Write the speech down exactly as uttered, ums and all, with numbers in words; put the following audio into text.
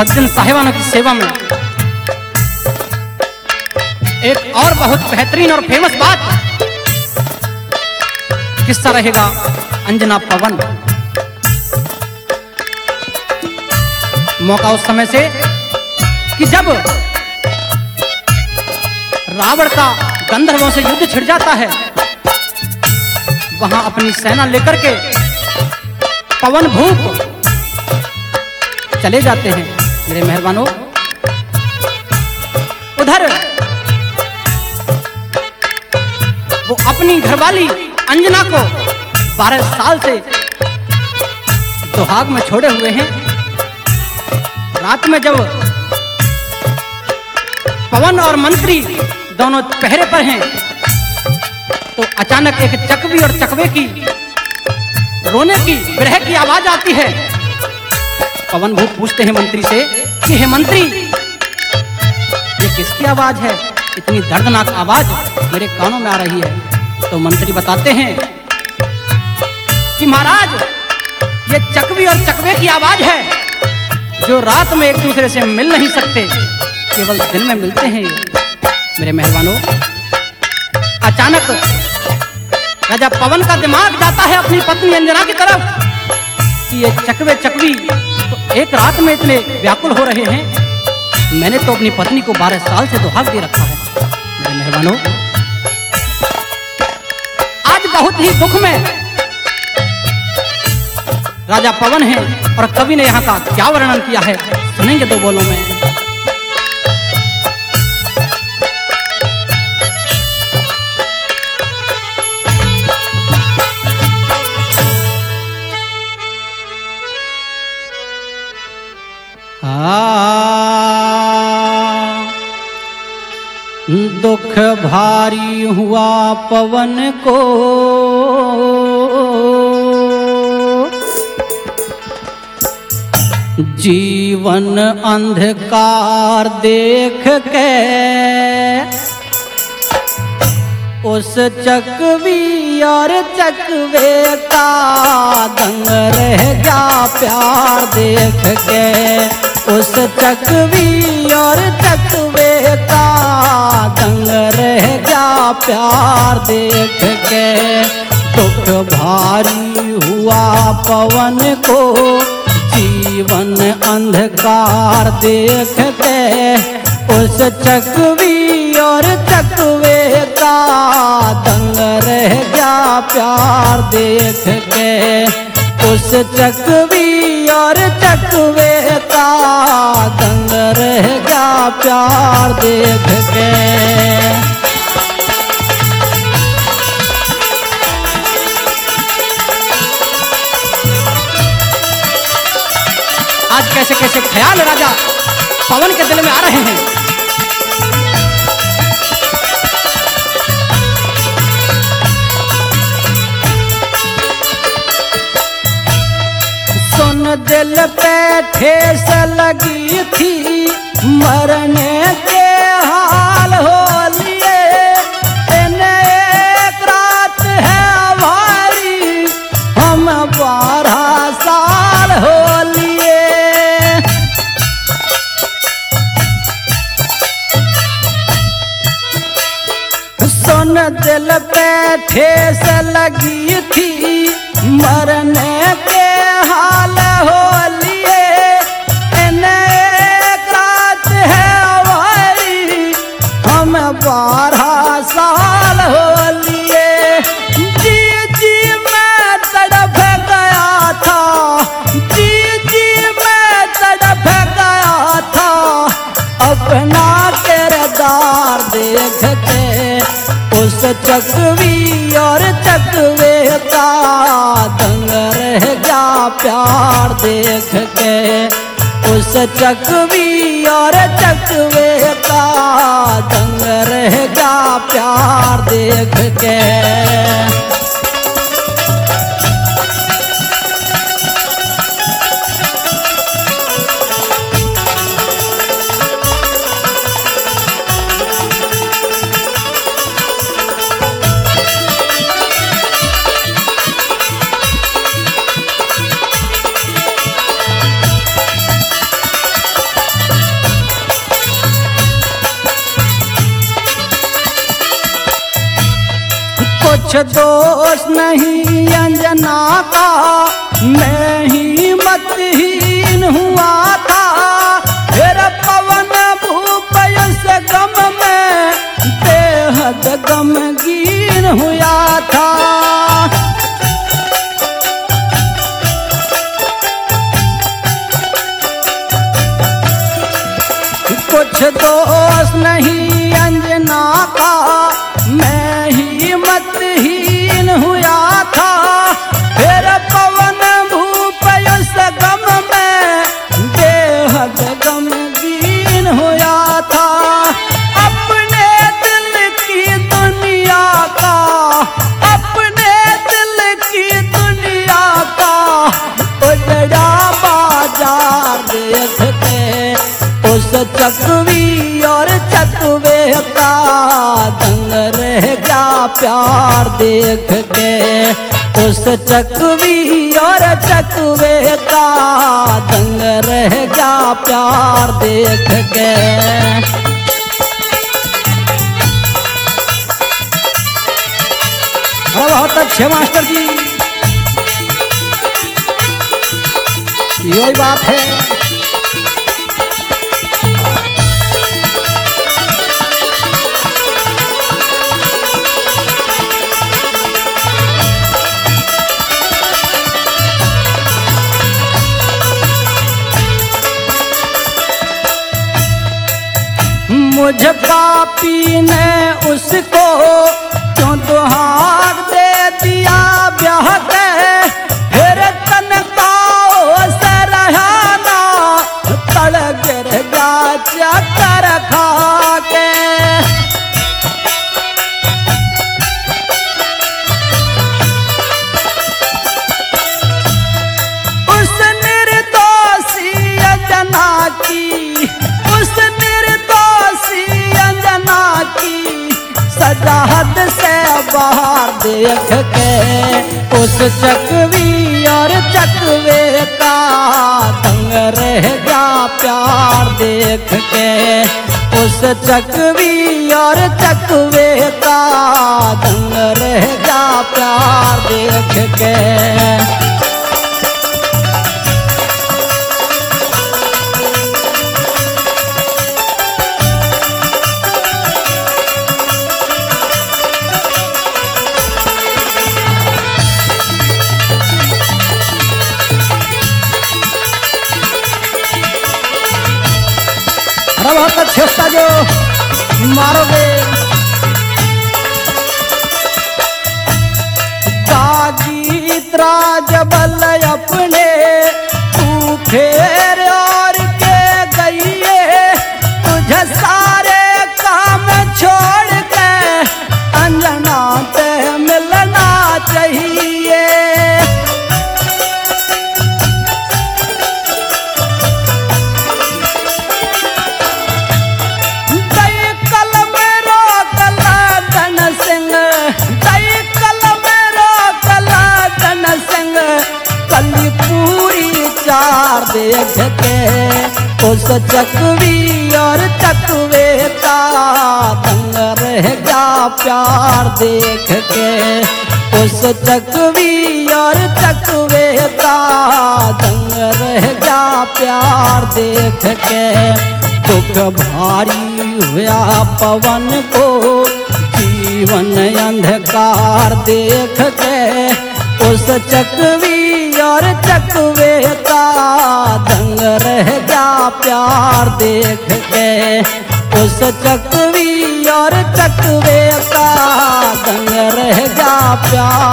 सज्जन साहिबानों की सेवा में। एक और बहुत बेहतरीन और फेमस बात, किस्सा रहेगा अंजना पवन। मौका उस समय से कि जब रावण का गंधर्वों से युद्ध छिड़ जाता है, वहां अपनी सेना लेकर के पवन भूप चले जाते हैं मेरे मेहरबानों। उधर वो अपनी घरवाली अंजना को बारह साल से सुहाग में छोड़े हुए हैं। रात में जब पवन और मंत्री दोनों पहरे पर हैं, तो अचानक एक चकवी और चकवे की रोने की विरह की आवाज आती है। पवन भूप पूछते हैं मंत्री से कि हे मंत्री, ये किसकी आवाज है? इतनी दर्दनाक आवाज मेरे कानों में आ रही है। तो मंत्री बताते हैं कि महाराज, ये चकवी और चकवे की आवाज है, जो रात में एक दूसरे से मिल नहीं सकते, केवल दिन में मिलते हैं मेरे मेहरबानों। अचानक राजा पवन का दिमाग जाता है अपनी पत्नी अंजना की तरफ कि ये चकवे चकवी तो एक रात में इतने व्याकुल हो रहे हैं। मैंने तो अपनी पत्नी को बारह साल से दुहाग दे रखा है मेरे मेहरबानों। आज बहुत ही दुख में राजा पवन है और कवि ने यहाँ का क्या वर्णन किया है, सुनेंगे दो बोलों में। दुख भारी हुआ पवन को, जीवन अंधकार देख के, उस चकवी और चकवे का दंग रह गया प्यार देख के। उस चकवी और चकवे का दंग रह गया प्यार देख के। दुख भारी हुआ पवन को, जीवन अंधकार देख के। उस चकवी और चकवे का दंग रह गया प्यार देख के। उस चकवी और चकवे का दंग रह गया प्यार देख के। आज कैसे कैसे ख्याल राजा पवन के दिल में आ रहे हैं। सुन दिल पे ठेस लगी थी, मरने के हाल हो लिए। एक रात है हमारी, हम बारह साल हो लिए। सुन दिल पे ठेस लगी थी, मरने के हाल हो लिए। एक रात है हमारी, हम बारह साल हो लिए। जी जी मैं तड़प गया था, जी जी मैं तड़प गया था, अपना किरदार देख के। उस चकवी और चकवे का दंग रह गया प्यार देख के। उस चकवी और चकवे का दंग रह गया प्यार देख के। दोष नहीं अंजना का, मैं ही मतहीन हुआ था। फिर पवन भूप इस गम में बेहद गमगीन हुआ था। कुछ दोष नहीं अंजना का, मैं ही मतहीन हुआ था। फिर पवन भूप इस गम में बेहद गमगीन हुआ था। अपने दिल की दुनिया का, अपने दिल की दुनिया का उजड़ा बाजार देख के उस चकवी और चकवे का दंग रह गया प्यार देख के। उस चकवी और चकवे का दंग रह गया प्यार देख के। बहुत अच्छे मास्टर जी, यही बात है। मुझ पापी ने उसको क्यों दुहार दे दिया ब्याह के। फिर तनकाओ से रहना तड़ गिर गया चक्कर खा के। उस निर्दोषी अंजना की, उस सजा हद से बाहर देख के उस चकवी और चकवे का दंग रह गया प्यार देख के। उस चकवी और चकवे का दंग रह गया प्यार देख के। बहुत अच्छे जो मारोगे। कागीत राज बल अपने तू फेर और के गई है। तुझे सारे काम छोड़ के अंजना से मिलना चाहिए। देख के उस चकवी और चकवे का दंग रह गया प्यार देख के। उस चकवी और चकवे का दंग रह गया प्यार देख के। दुख भारी हुआ पवन को जीवन अंधकार देख के। उस चकवी और चकवे का दंग रह गया प्यार देख के। उस चकवी और चकवे का दंग रह गया प्यार